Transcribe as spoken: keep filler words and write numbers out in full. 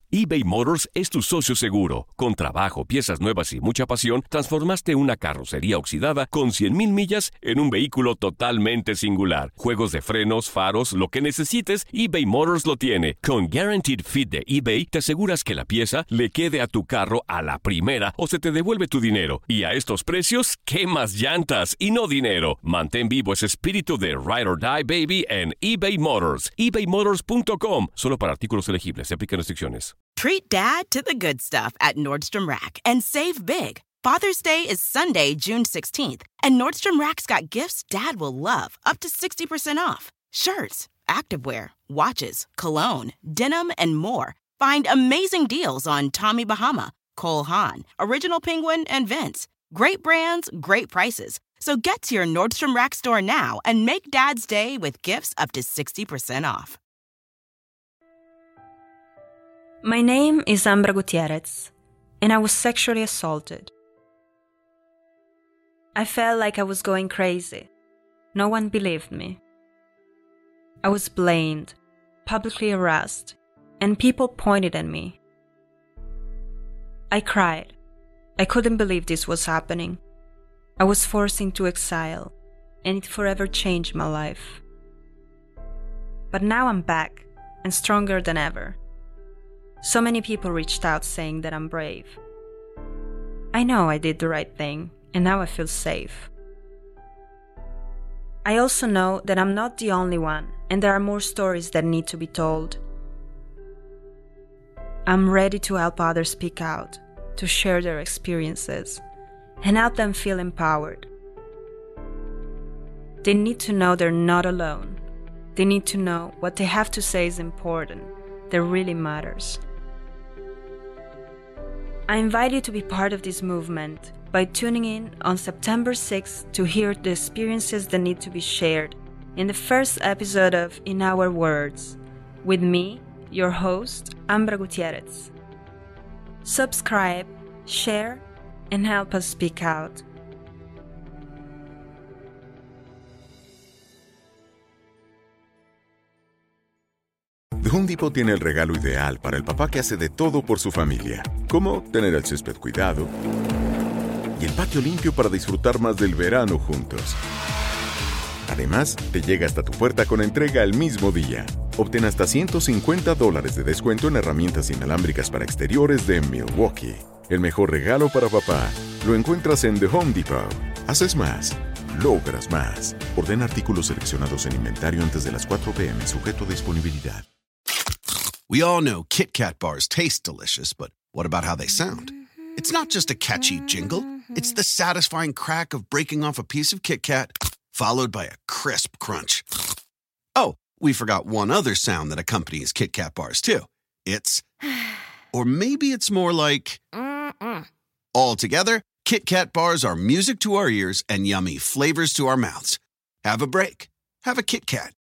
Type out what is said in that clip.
eBay Motors es tu socio seguro. Con trabajo, piezas nuevas y mucha pasión, transformaste una carrocería oxidada con cien mil millas en un vehículo totalmente singular. Juegos de frenos, faros, lo que necesites, eBay Motors lo tiene. Con Guaranteed Fit de eBay, te aseguras que la pieza le quede a tu carro a la primera o se te devuelve tu dinero. Y a estos precios, ¿qué más llantas y no dinero? Mantén vivo ese espíritu de Ride or Die, baby, en eBay Motors. ebay motors punto com. Solo para artículos elegibles. Se aplican restricciones. Treat Dad to the good stuff at Nordstrom Rack and save big. Father's Day is Sunday, June sixteenth, and Nordstrom Rack's got gifts Dad will love, up to sixty percent off. Shirts, activewear, watches, cologne, denim, and more. Find amazing deals on Tommy Bahama, Cole Haan, Original Penguin, and Vince. Great brands, great prices. So get to your Nordstrom Rack store now and make Dad's Day with gifts up to sixty percent off. My name is Ambra Gutierrez, and I was sexually assaulted. I felt like I was going crazy. No one believed me. I was blamed, publicly harassed, and people pointed at me. I cried. I couldn't believe this was happening. I was forced into exile, and it forever changed my life. But now I'm back, and stronger than ever. So many people reached out saying that I'm brave. I know I did the right thing, and now I feel safe. I also know that I'm not the only one, and there are more stories that need to be told. I'm ready to help others speak out, to share their experiences, and help them feel empowered. They need to know they're not alone. They need to know what they have to say is important, that really matters. I invite you to be part of this movement by tuning in on September sixth to hear the experiences that need to be shared in the first episode of In Our Words, with me, your host, Ambra Gutierrez. Subscribe, share, and help us speak out. The Home Depot tiene el regalo ideal para el papá que hace de todo por su familia, como tener el césped cuidado y el patio limpio para disfrutar más del verano juntos. Además, te llega hasta tu puerta con entrega el mismo día. Obtén hasta ciento cincuenta dólares de descuento en herramientas inalámbricas para exteriores de Milwaukee. El mejor regalo para papá lo encuentras en The Home Depot. Haces más, logras más. Ordena artículos seleccionados en inventario antes de las cuatro p m, sujeto a disponibilidad. We all know Kit Kat bars taste delicious, but what about how they sound? It's not just a catchy jingle. It's the satisfying crack of breaking off a piece of Kit Kat, followed by a crisp crunch. Oh, we forgot one other sound that accompanies Kit Kat bars, too. It's... Or maybe it's more like... All together, Kit Kat bars are music to our ears and yummy flavors to our mouths. Have a break. Have a Kit Kat.